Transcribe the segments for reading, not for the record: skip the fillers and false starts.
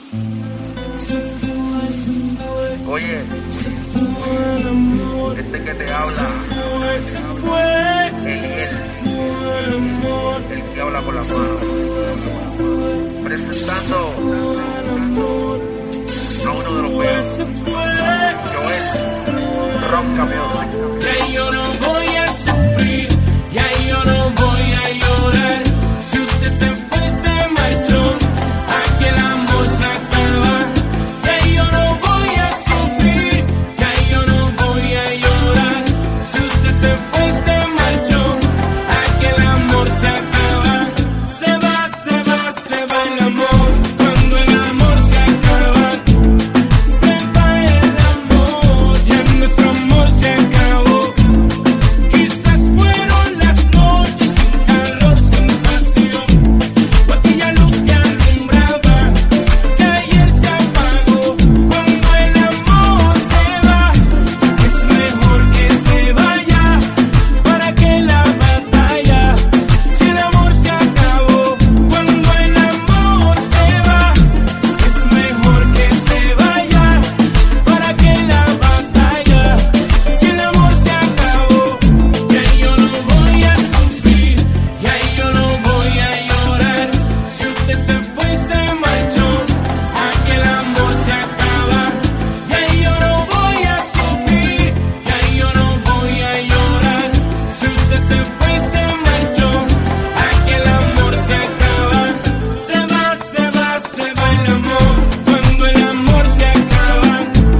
Oye, este que te habla, Eliel, el que habla con las manos, presentando a uno de los peores, Joel, Ronca Music. Ya yo no voy a sufrir, ya yo no voy a llorar. Si usted se fue, se marchó, aquí el amor se acaba. Ya yo no voy a sufrir, ya yo no voy a llorar. Si usted se fue, se marchó, aquí el amor se acaba. Se va, se va, se va el amor. Cuando el amor se acaba, se va el amor. Ya nuestro amor se acabó. Quizás fueron las noches sin calor, sin pasión, o aquella luz que alumbraba, que ayer se apagó. Cuando el amor se va, es mejor que se vaya. ¿Para qué la batalla? Si el amor se acabó. Cuando el amor se va, es mejor que se vaya. ¿Para qué la batalla? Si el amor se acabó. Ya yo no voy a sufrir, ya yo no voy a llorar. Si usted se fue y se marchó, aquí el amor se acaba. Ya yo no voy a sufrir, ya yo no voy a llorar. Si usted se fue y se marchó, aquí el amor se acaba. Se va, se va, se va el amor. Cuando el amor se acaba,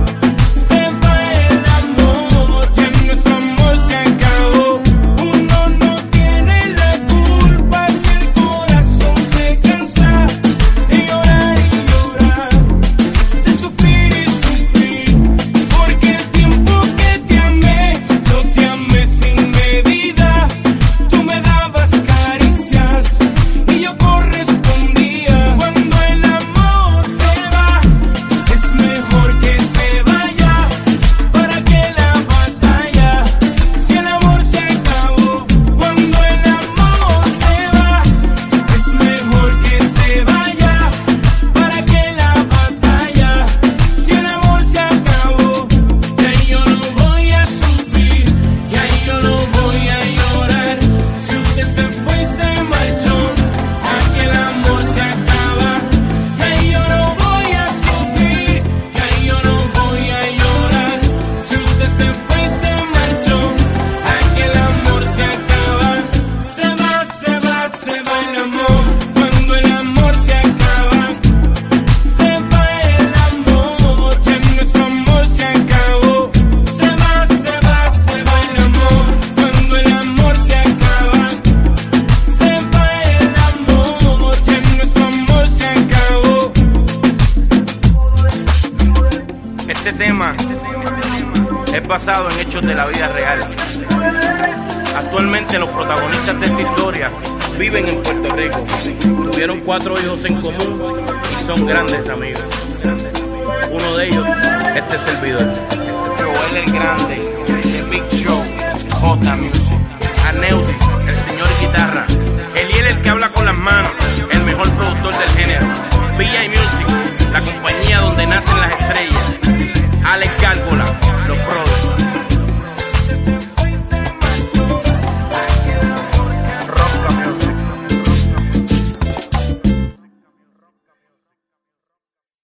se va el amor. Ya nuestro amor se acabó. Uno no tiene la culpa si el corazón se cansa de llorar y llorar, de sufrir y sufrir. Porque el tiempo que te amé, yo te amé sin medida. Tú me dabas caricias y yo correspondía. Cuando el amor se va, es mejor que se vaya. ¿Para qué la batalla? Si el amor se acabó. Cuando el amor se va, es mejor que se vaya. ¿Para qué la batalla? Si el amor se acabó. Ya yo no voy a sufrir, ya yo no voy a llorar. Si usted se fue y se marchó, aquí el amor se acaba. Ya yo no voy a sufrir, ya yo no voy a llorar. Si usted se fue y se marchó, aquí el amor se acaba. Se va, se va, se va el amor. Cuando el amor se acaba, se va el amor. Ya nuestro amor se acabó. Se va, se va, se va el amor. Cuando el amor se acaba, se va el amor. Ya nuestro amor se acabó. Este tema es basado en hechos de la vida real. Actualmente los protagonistas de esta historia viven en Puerto Rico. Tuvieron 4 hijos en común y son grandes amigos. Uno de ellos, este servidor, Joel el Grande, The Big Show, J Music, Aneudi, el señor guitarra, Eliel el que habla con las manos, el mejor productor